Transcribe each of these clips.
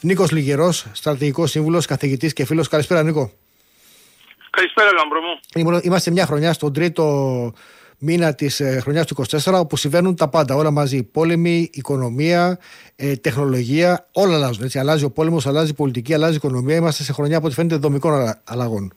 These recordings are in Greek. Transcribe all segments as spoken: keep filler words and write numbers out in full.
Νίκος Λιγερός, στρατηγικός σύμβουλος, καθηγητής και φίλος. Καλησπέρα, Νίκο. Καλησπέρα, Λάμπρο μου. Είμαστε μια χρονιά στον τρίτο μήνα της ε, χρονιάς του είκοσι τέσσερα, όπου συμβαίνουν τα πάντα, όλα μαζί. Πόλεμη, οικονομία, ε, τεχνολογία, όλα αλλάζουν. Έτσι. Αλλάζει ο πόλεμος, αλλάζει η πολιτική, αλλάζει η οικονομία. Είμαστε σε χρονιά από ό,τι φαίνεται δομικών αλλαγών.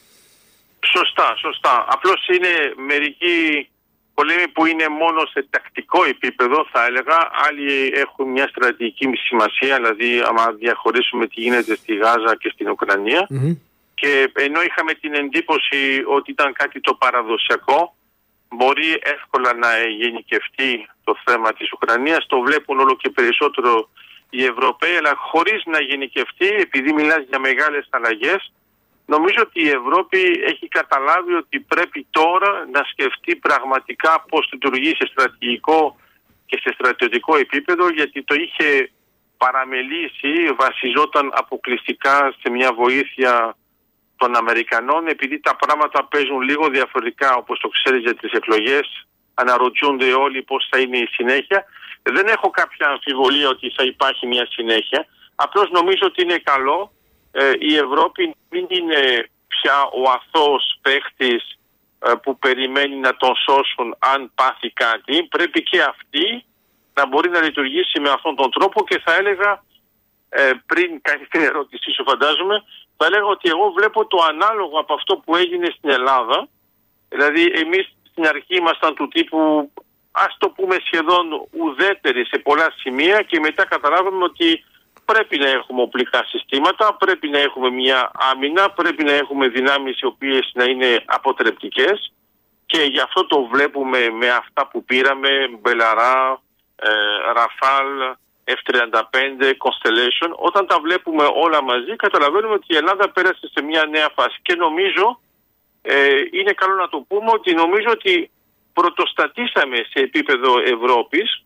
Σωστά, σωστά. Απλώς είναι μερικοί πολέμοι που είναι μόνο σε τακτικό επίπεδο, θα έλεγα. Άλλοι έχουν μια στρατηγική σημασία, δηλαδή άμα διαχωρίσουμε τι γίνεται στη Γάζα και στην Ουκρανία. Mm-hmm. Και ενώ είχαμε την εντύπωση ότι ήταν κάτι το παραδοσιακό, μπορεί εύκολα να γενικευτεί το θέμα της Ουκρανίας. Το βλέπουν όλο και περισσότερο οι Ευρωπαίοι, αλλά χωρίς να γενικευτεί, επειδή μιλάς για μεγάλες αλλαγές, νομίζω ότι η Ευρώπη έχει καταλάβει ότι πρέπει τώρα να σκεφτεί πραγματικά πώς λειτουργεί σε στρατηγικό και σε στρατιωτικό επίπεδο, γιατί το είχε παραμελήσει, βασιζόταν αποκλειστικά σε μια βοήθεια των Αμερικανών, επειδή τα πράγματα παίζουν λίγο διαφορετικά, όπως το ξέρεις, για τις εκλογές. Αναρωτιούνται όλοι πώς θα είναι η συνέχεια. Δεν έχω κάποια αμφιβολία ότι θα υπάρχει μια συνέχεια. Απλώς νομίζω ότι είναι καλό ε, η Ευρώπη μην είναι πια ο αθώος παίχτης ε, που περιμένει να τον σώσουν αν πάθει κάτι. Πρέπει και αυτή να μπορεί να λειτουργήσει με αυτόν τον τρόπο, και θα έλεγα, ε, πριν κάνει την ερώτησή σου φαντάζομαι, θα έλεγα ότι εγώ βλέπω το ανάλογο από αυτό που έγινε στην Ελλάδα. Δηλαδή εμείς στην αρχή ήμασταν του τύπου, ας το πούμε, σχεδόν ουδέτεροι σε πολλά σημεία, και μετά καταλάβαμε ότι πρέπει να έχουμε οπλικά συστήματα, πρέπει να έχουμε μια άμυνα, πρέπει να έχουμε δυνάμεις οι οποίες να είναι αποτρεπτικές, και γι' αυτό το βλέπουμε με αυτά που πήραμε, Μπελαρά, ε, Ραφάλ, εφ τριάντα πέντε, Constellation. Όταν τα βλέπουμε όλα μαζί, καταλαβαίνουμε ότι η Ελλάδα πέρασε σε μια νέα φάση, και νομίζω ε, είναι καλό να το πούμε ότι νομίζω ότι πρωτοστατήσαμε σε επίπεδο Ευρώπης,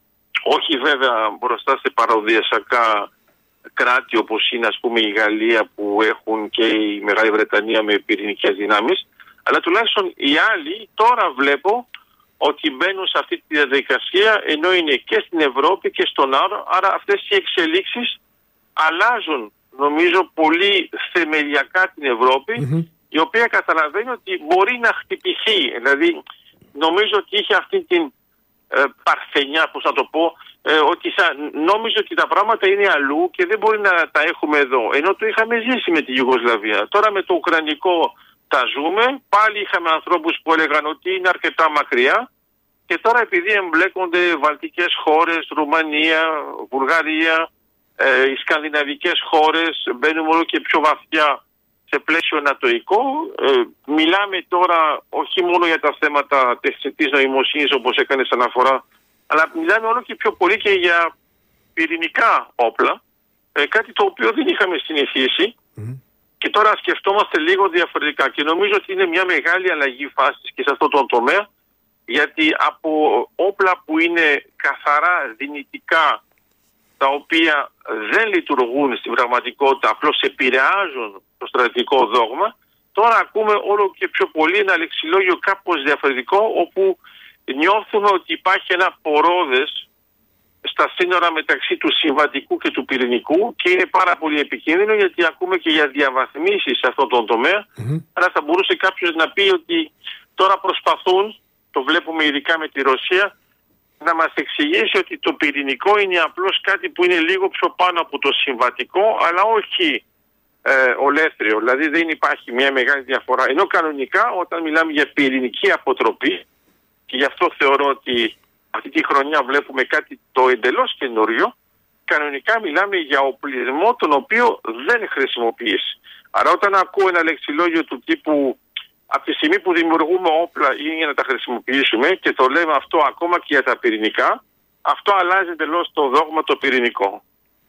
όχι βέβαια μπροστά σε παραδοσιακά κράτη όπως είναι, ας πούμε, η Γαλλία που έχουν, και η Μεγάλη Βρετανία με πυρηνικές δυνάμεις, αλλά τουλάχιστον οι άλλοι τώρα βλέπω ότι μπαίνουν σε αυτή τη διαδικασία, ενώ είναι και στην Ευρώπη και στον Άρα. Άρα αυτές οι εξελίξεις αλλάζουν, νομίζω, πολύ θεμελιακά την Ευρώπη, mm-hmm. η οποία καταλαβαίνει ότι μπορεί να χτυπηθεί. Δηλαδή νομίζω ότι είχε αυτή την ε, παρθενιά, πώς να το πω, ε, ότι θα, νόμιζε ότι τα πράγματα είναι αλλού και δεν μπορεί να τα έχουμε εδώ. Ενώ το είχαμε ζήσει με τη Ιουγκοσλαβία. Τώρα με το Ουκρανικό τα ζούμε. Πάλι είχαμε ανθρώπους που έλεγαν ότι είναι αρκετά μακριά, και τώρα επειδή εμπλέκονται βαλτικές χώρες, Ρουμανία, Βουλγαρία, ε, οι σκανδιναβικές χώρες, μπαίνουμε όλο και πιο βαθιά σε πλαίσιο νατοϊκό. Ε, μιλάμε τώρα όχι μόνο για τα θέματα τεχνητής νοημοσύνης όπως έκανες αναφορά, αλλά μιλάμε όλο και πιο πολύ και για πυρηνικά όπλα, ε, κάτι το οποίο δεν είχαμε συνηθίσει. Mm. Και τώρα σκεφτόμαστε λίγο διαφορετικά, και νομίζω ότι είναι μια μεγάλη αλλαγή φάσης και σε αυτό το τομέα, γιατί από όπλα που είναι καθαρά δυνητικά, τα οποία δεν λειτουργούν στην πραγματικότητα, απλώς επηρεάζουν το στρατηγικό δόγμα, τώρα ακούμε όλο και πιο πολύ ένα λεξιλόγιο κάπως διαφορετικό, όπου νιώθουμε ότι υπάρχει ένα πορόδες στα σύνορα μεταξύ του συμβατικού και του πυρηνικού, και είναι πάρα πολύ επικίνδυνο, γιατί ακούμε και για διαβαθμίσεις σε αυτόν τον τομέα. Mm-hmm. Άρα θα μπορούσε κάποιος να πει ότι τώρα προσπαθούν, το βλέπουμε ειδικά με τη Ρωσία, να μας εξηγήσει ότι το πυρηνικό είναι απλώς κάτι που είναι λίγο πιο πάνω από το συμβατικό, αλλά όχι ε, ολέθριο. Δηλαδή δεν υπάρχει μια μεγάλη διαφορά. Ενώ κανονικά όταν μιλάμε για πυρηνική αποτροπή, και γι' αυτό θεωρώ ότι αυτή τη χρονιά βλέπουμε κάτι το εντελώς καινούριο, κανονικά μιλάμε για οπλισμό τον οποίο δεν χρησιμοποιείς. Άρα όταν ακούω ένα λεξιλόγιο του τύπου από τη στιγμή που δημιουργούμε όπλα ή για να τα χρησιμοποιήσουμε, και το λέμε αυτό ακόμα και για τα πυρηνικά, αυτό αλλάζει εντελώς το δόγμα το πυρηνικό.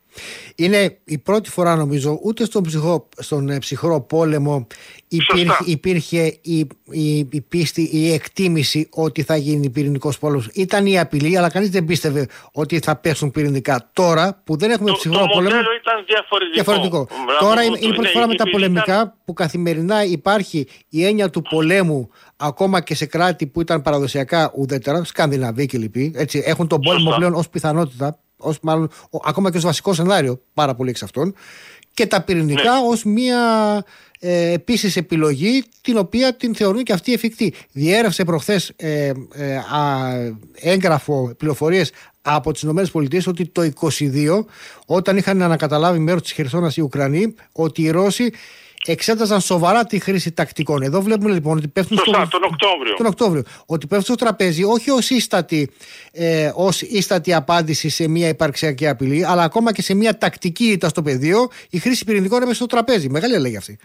Είναι η πρώτη φορά, νομίζω, ούτε στον, ψυχρό, στον ψυχρό πόλεμο υπήρχε, υπήρχε η, η, η πίστη, η εκτίμηση ότι θα γίνει πυρηνικός πόλεμος. Ήταν η απειλή, αλλά κανείς δεν πίστευε ότι θα πέσουν πυρηνικά. Τώρα που δεν έχουμε το, ψυχρό το πόλεμο. Το μοντέλο ήταν διαφορετικό. διαφορετικό. Τώρα είναι η πρώτη φορά με τα πολεμικά ήταν... που καθημερινά υπάρχει η έννοια του πολέμου, ακόμα και σε κράτη που ήταν παραδοσιακά ουδέτερα, Σκανδιναβοί και λοιποί. Έτσι, έχουν τον πόλεμο πλέον ως πιθανότητα. ως, μάλλον, ακόμα και ως βασικό σενάριο πάρα πολύ εξ αυτών, και τα πυρηνικά ναι. ως μια ε, επίσης επιλογή την οποία την θεωρούν και αυτή εφικτή. Διέρευσε προχθές ε, ε, α, έγγραφο πληροφορίες από τις ΗΠΑ ότι το είκοσι δύο, όταν είχαν ανακαταλάβει μέρος της Χερσόνας οι Ουκρανοί, ότι οι Ρώσοι εξέταζαν σοβαρά τη χρήση τακτικών. Εδώ βλέπουμε λοιπόν ότι πέφτουν Σωστά, στο... τον Οκτώβριο. τον Οκτώβριο. Ότι πέφτουν στο τραπέζι όχι ως ίστατη, ε, ως ίστατη απάντηση σε μια υπαρξιακή απειλή, αλλά ακόμα και σε μια τακτική ήττα στο πεδίο, η χρήση πυρηνικών έπεσε στο τραπέζι. Μεγάλη αλλαγή αυτή.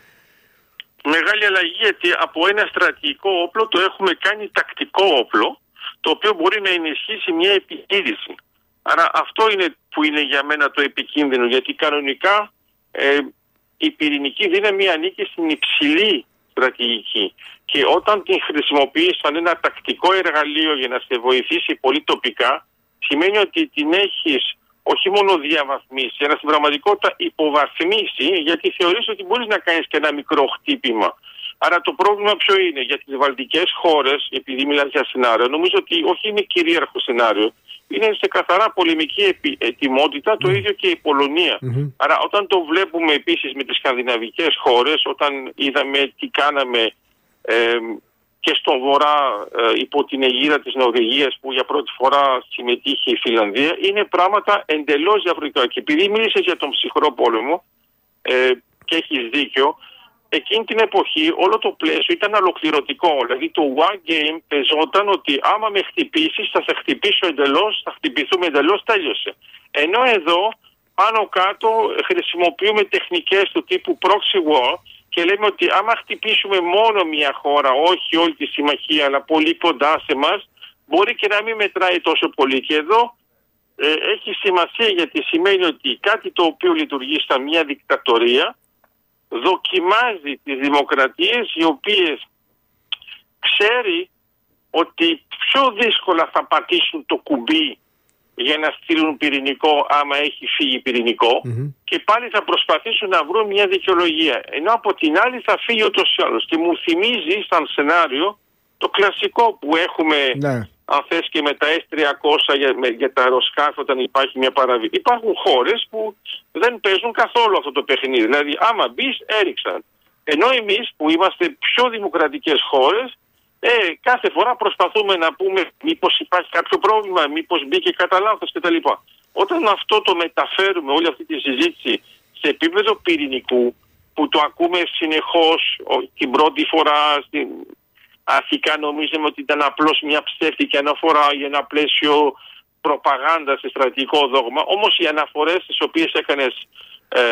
Μεγάλη αλλαγή, γιατί από ένα στρατηγικό όπλο το έχουμε κάνει τακτικό όπλο, το οποίο μπορεί να ενισχύσει μια επιχείρηση. Άρα αυτό είναι που είναι για μένα το επικίνδυνο, γιατί κανονικά ε, η πυρηνική δύναμη ανήκει στην υψηλή στρατηγική, και όταν την χρησιμοποιείς σαν ένα τακτικό εργαλείο για να σε βοηθήσει πολύ τοπικά, σημαίνει ότι την έχεις όχι μόνο διαβαθμίσει, αλλά στην πραγματικότητα υποβαθμίσει, γιατί θεωρείς ότι μπορείς να κάνεις και ένα μικρό χτύπημα. Άρα το πρόβλημα ποιο είναι? Για τις βαλτικές χώρες, επειδή μιλάς για σενάριο, νομίζω ότι όχι είναι κυρίαρχο σενάριο, είναι σε καθαρά πολεμική ετοιμότητα, το mm. ίδιο και η Πολωνία. Mm-hmm. Άρα όταν το βλέπουμε επίσης με τις σκανδιναβικές χώρες, όταν είδαμε τι κάναμε ε, και στον Βορρά ε, υπό την αιγίδα της Νορβηγίας, που για πρώτη φορά συμμετείχε η Φιλανδία, είναι πράγματα εντελώς διαφορετικά. Και επειδή μίλησες για τον ψυχρό πόλεμο ε, και έχεις δίκιο, εκείνη την εποχή όλο το πλαίσιο ήταν ολοκληρωτικό. Δηλαδή το one game παίζονταν ότι άμα με χτυπήσεις θα σε χτυπήσω εντελώς, θα χτυπηθούμε εντελώς, τέλειωσε. Ενώ εδώ πάνω κάτω χρησιμοποιούμε τεχνικές του τύπου proxy war και λέμε ότι άμα χτυπήσουμε μόνο μια χώρα, όχι όλη τη συμμαχία, αλλά πολύ κοντά σε μας, μπορεί και να μην μετράει τόσο πολύ. Και εδώ ε, έχει σημασία, γιατί σημαίνει ότι κάτι το οποίο λειτουργεί σαν μια δικτατορία δοκιμάζει τις δημοκρατίες, οι οποίες ξέρει ότι πιο δύσκολα θα πατήσουν το κουμπί για να στείλουν πυρηνικό άμα έχει φύγει πυρηνικό, mm-hmm. και πάλι θα προσπαθήσουν να βρουν μια δικαιολογία. Ενώ από την άλλη θα φύγει ούτως ή άλλως. Και μου θυμίζει σαν σενάριο το κλασικό που έχουμε, ναι. αν θες, και με τα ες τριακόσια για, με, για τα αεροσκάφη όταν υπάρχει μια παραβίαση. Υπάρχουν χώρες που δεν παίζουν καθόλου αυτό το παιχνίδι. Δηλαδή άμα μπεις, έριξαν. Ενώ εμείς που είμαστε πιο δημοκρατικές χώρες, ε, κάθε φορά προσπαθούμε να πούμε μήπως υπάρχει κάποιο πρόβλημα, μήπως μπήκε κατά λάθος κτλ. Όταν αυτό το μεταφέρουμε, όλη αυτή τη συζήτηση, σε επίπεδο πυρηνικού, που το ακούμε συνεχώς την πρώτη φορά, στην... αρχικά νομίζαμε ότι ήταν απλώς μια ψεύτικη αναφορά για ένα πλαίσιο προπαγάνδα σε στρατηγικό δόγμα, όμως οι αναφορές τις οποίες έκανες ε,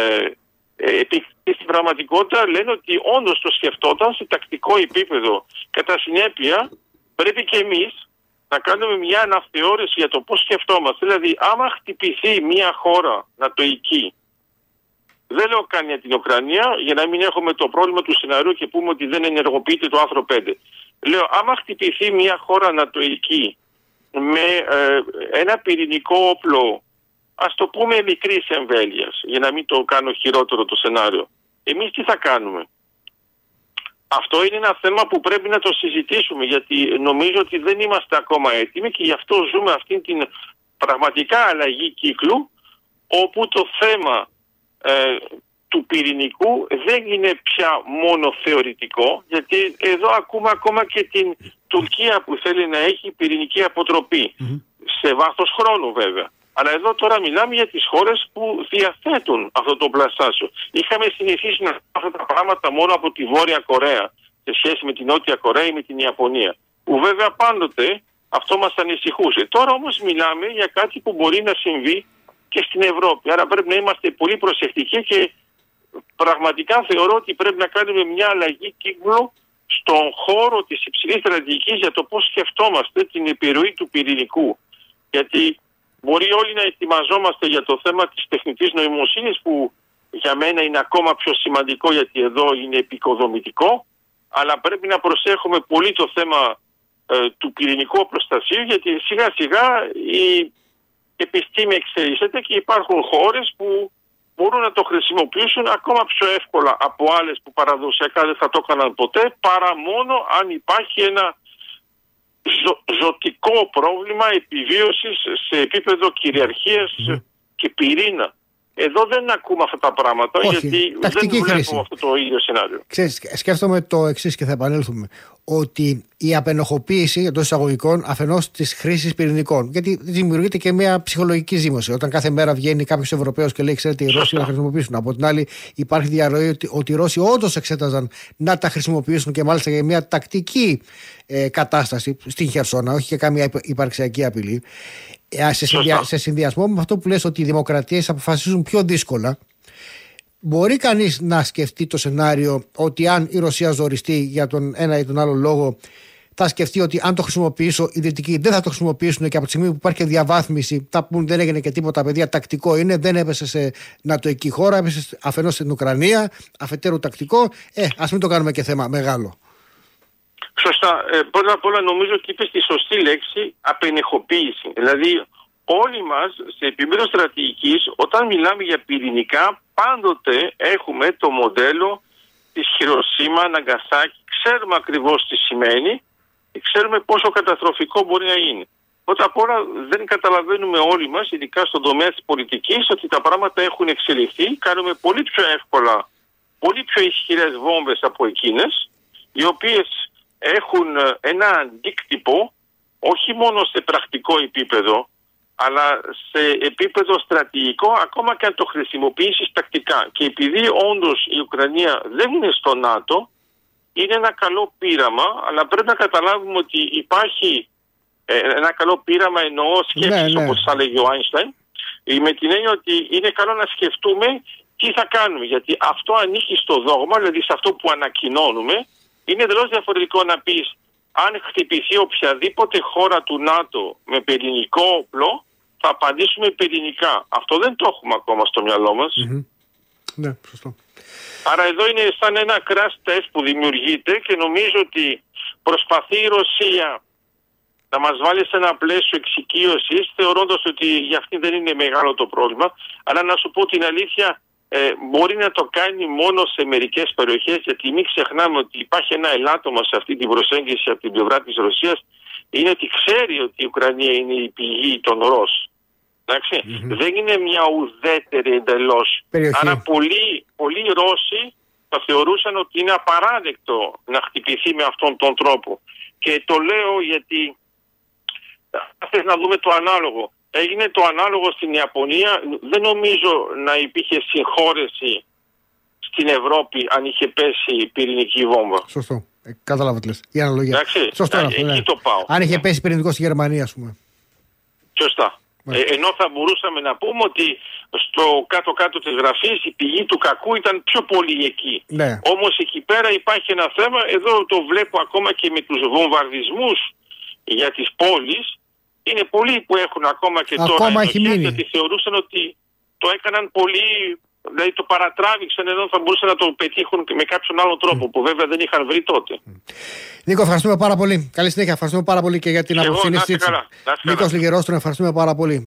ε, στην πραγματικότητα λένε ότι όντως το σκεφτόταν σε τακτικό επίπεδο. Κατά συνέπεια πρέπει και εμείς να κάνουμε μια αναθεώρηση για το πώς σκεφτόμαστε. Δηλαδή άμα χτυπηθεί μια χώρα νατοϊκή, δεν λέω καν για την Ουκρανία, για να μην έχουμε το πρόβλημα του σενάριου και πούμε ότι δεν ενεργοποιείται το άρθρο πέντε. Λέω, άμα χτυπηθεί μια χώρα νατοϊκή με ε, ένα πυρηνικό όπλο, ας το πούμε μικρής εμβέλειας, για να μην το κάνω χειρότερο το σενάριο, εμείς τι θα κάνουμε? Αυτό είναι ένα θέμα που πρέπει να το συζητήσουμε, γιατί νομίζω ότι δεν είμαστε ακόμα έτοιμοι και γι' αυτό ζούμε αυτήν την πραγματικά αλλαγή κύκλου, όπου το θέμα ε, του πυρηνικού δεν είναι πια μόνο θεωρητικό, γιατί εδώ ακούμε ακόμα και την Τουρκία που θέλει να έχει πυρηνική αποτροπή, mm-hmm. σε βάθος χρόνου βέβαια. Αλλά εδώ τώρα μιλάμε για τις χώρες που διαθέτουν αυτό το πλαστάσιο. Είχαμε συνηθίσει να αυτά τα πράγματα μόνο από τη Βόρεια Κορέα σε σχέση με την Νότια Κορέα ή με την Ιαπωνία, που βέβαια πάντοτε αυτό μας ανησυχούσε. Τώρα όμως μιλάμε για κάτι που μπορεί να συμβεί και στην Ευρώπη. Άρα πρέπει να είμαστε πολύ προσεκτικοί και πραγματικά θεωρώ ότι πρέπει να κάνουμε μια αλλαγή κύκλου στον χώρο της υψηλής στρατηγικής για το πώς σκεφτόμαστε την επιρροή του πυρηνικού. Γιατί μπορεί όλοι να ετοιμαζόμαστε για το θέμα της τεχνητής νοημοσύνης, που για μένα είναι ακόμα πιο σημαντικό, γιατί εδώ είναι επικοδομητικό, αλλά πρέπει να προσέχουμε πολύ το θέμα ε, του πυρηνικού προστασίου, γιατί σιγά σιγά η επιστήμη εξελίσσεται και υπάρχουν χώρες που μπορούν να το χρησιμοποιήσουν ακόμα πιο εύκολα από άλλες που παραδοσιακά δεν θα το έκαναν ποτέ, παρά μόνο αν υπάρχει ένα ζω, ζωτικό πρόβλημα επιβίωσης σε επίπεδο κυριαρχίας mm. και πυρήνα. Εδώ δεν ακούμε αυτά τα πράγματα. Όχι, γιατί δεν βλέπουμε χρήση. Αυτό το ίδιο σενάριο. Ξέρεις, σκέφτομαι το εξής και θα επανέλθουμε. Ότι η απενοχοποίηση εντός εισαγωγικών αφενός της χρήσης πυρηνικών. Γιατί δημιουργείται και μια ψυχολογική ζήμωση. Όταν κάθε μέρα βγαίνει κάποιος Ευρωπαίος και λέει: ξέρετε, οι Ρώσοι να χρησιμοποιήσουν. Από την άλλη, υπάρχει διαρροή ότι, ότι οι Ρώσοι όντως εξέταζαν να τα χρησιμοποιήσουν και μάλιστα για μια τακτική ε, κατάσταση στην Χερσόνα, όχι για καμία υπαρξιακή απειλή. Σε, συνδυα... σε συνδυασμό με αυτό που λες ότι οι δημοκρατίες αποφασίζουν πιο δύσκολα, μπορεί κανείς να σκεφτεί το σενάριο ότι αν η Ρωσία ζοριστεί για τον ένα ή τον άλλο λόγο, θα σκεφτεί ότι αν το χρησιμοποιήσω, οι Δυτικοί δεν θα το χρησιμοποιήσουν και από τη στιγμή που υπάρχει διαβάθμιση, θα πούν δεν έγινε και τίποτα, παιδιά, τακτικό είναι, δεν έπεσε σε νατοική χώρα, έπεσε αφενός στην Ουκρανία, αφετέρου τακτικό. Ε, ας μην το κάνουμε και θέμα μεγάλο. Σωστά. Ε, πρώτα απ' όλα νομίζω ότι είπες τη σωστή λέξη, απενεχοποίηση. Δηλαδή όλοι μας σε επίπεδο στρατηγικής, όταν μιλάμε για πυρηνικά, πάντοτε έχουμε το μοντέλο της Χιροσίμα, Ναγκασάκη. Ξέρουμε ακριβώς τι σημαίνει και ξέρουμε πόσο καταστροφικό μπορεί να είναι. Πρώτα απ' όλα δεν καταλαβαίνουμε όλοι μας, ειδικά στον τομέα της πολιτικής, ότι τα πράγματα έχουν εξελιχθεί. Κάνουμε πολύ πιο εύκολα, πολύ πιο ισχυρές βόμβες από εκείνες, οι οποίες έχουν ένα αντίκτυπο όχι μόνο σε πρακτικό επίπεδο, αλλά σε επίπεδο στρατηγικό, ακόμα και αν το χρησιμοποιήσεις τακτικά. Και επειδή όντως η Ουκρανία δεν είναι στο ΝΑΤΟ, είναι ένα καλό πείραμα, αλλά πρέπει να καταλάβουμε ότι υπάρχει ε, ένα καλό πείραμα, εννοώ σκέψεις, ναι, ναι. όπως θα λέγει ο Άινσταϊν, με την έννοια ότι είναι καλό να σκεφτούμε τι θα κάνουμε. Γιατί αυτό ανήκει στο δόγμα, δηλαδή σε αυτό που ανακοινώνουμε. Είναι εντελώς διαφορετικό να πεις αν χτυπηθεί οποιαδήποτε χώρα του ΝΑΤΟ με πυρηνικό όπλο, θα απαντήσουμε πυρηνικά. Αυτό δεν το έχουμε ακόμα στο μυαλό μας. Mm-hmm. Ναι, σωστό. Άρα εδώ είναι σαν ένα crash test που δημιουργείται και νομίζω ότι προσπαθεί η Ρωσία να μας βάλει σε ένα πλαίσιο εξοικείωσης, θεωρώντας ότι για αυτή δεν είναι μεγάλο το πρόβλημα. Αλλά να σου πω την αλήθεια, Ε, μπορεί να το κάνει μόνο σε μερικές περιοχές, γιατί μην ξεχνάμε ότι υπάρχει ένα ελάττωμα σε αυτή την προσέγγιση από την πλευρά της Ρωσίας, είναι ότι ξέρει ότι η Ουκρανία είναι η πηγή των Ρώσ. Mm-hmm. Δεν είναι μια ουδέτερη εντελώς. Άρα πολλοί, πολλοί Ρώσοι θα θεωρούσαν ότι είναι απαράδεκτο να χτυπηθεί με αυτόν τον τρόπο. Και το λέω γιατί θες να δούμε το ανάλογο. Έγινε το ανάλογο στην Ιαπωνία. Δεν νομίζω να υπήρχε συγχώρεση στην Ευρώπη αν είχε πέσει πυρηνική βόμβα. Σωστό. Ε, κατάλαβα τι λες. Η αναλογία. Εντάξει, Σωστό ε, αυτό, εκεί ναι. το πάω. Αν είχε πέσει πυρηνικό στη Γερμανία, ας πούμε. Σωστά. Ε, ενώ θα μπορούσαμε να πούμε ότι στο κάτω-κάτω της γραφής η πηγή του κακού ήταν πιο πολύ εκεί. Ναι. Όμως εκεί πέρα υπάρχει ένα θέμα, εδώ το βλέπω ακόμα και με τους βομβαρδισμούς για τις πόλεις. Είναι πολλοί που έχουν ακόμα και ακόμα τώρα ενοχές, γιατί θεωρούσαν ότι το έκαναν πολύ, δηλαδή το παρατράβηξαν, εδώ θα μπορούσαν να το πετύχουν με κάποιον άλλο τρόπο mm. που βέβαια δεν είχαν βρει τότε. Mm. Νίκο, ευχαριστούμε πάρα πολύ. Καλή συνέχεια. Ευχαριστούμε πάρα πολύ και για την απόψη. Νίκος Λιγερός, τον ευχαριστούμε πάρα πολύ.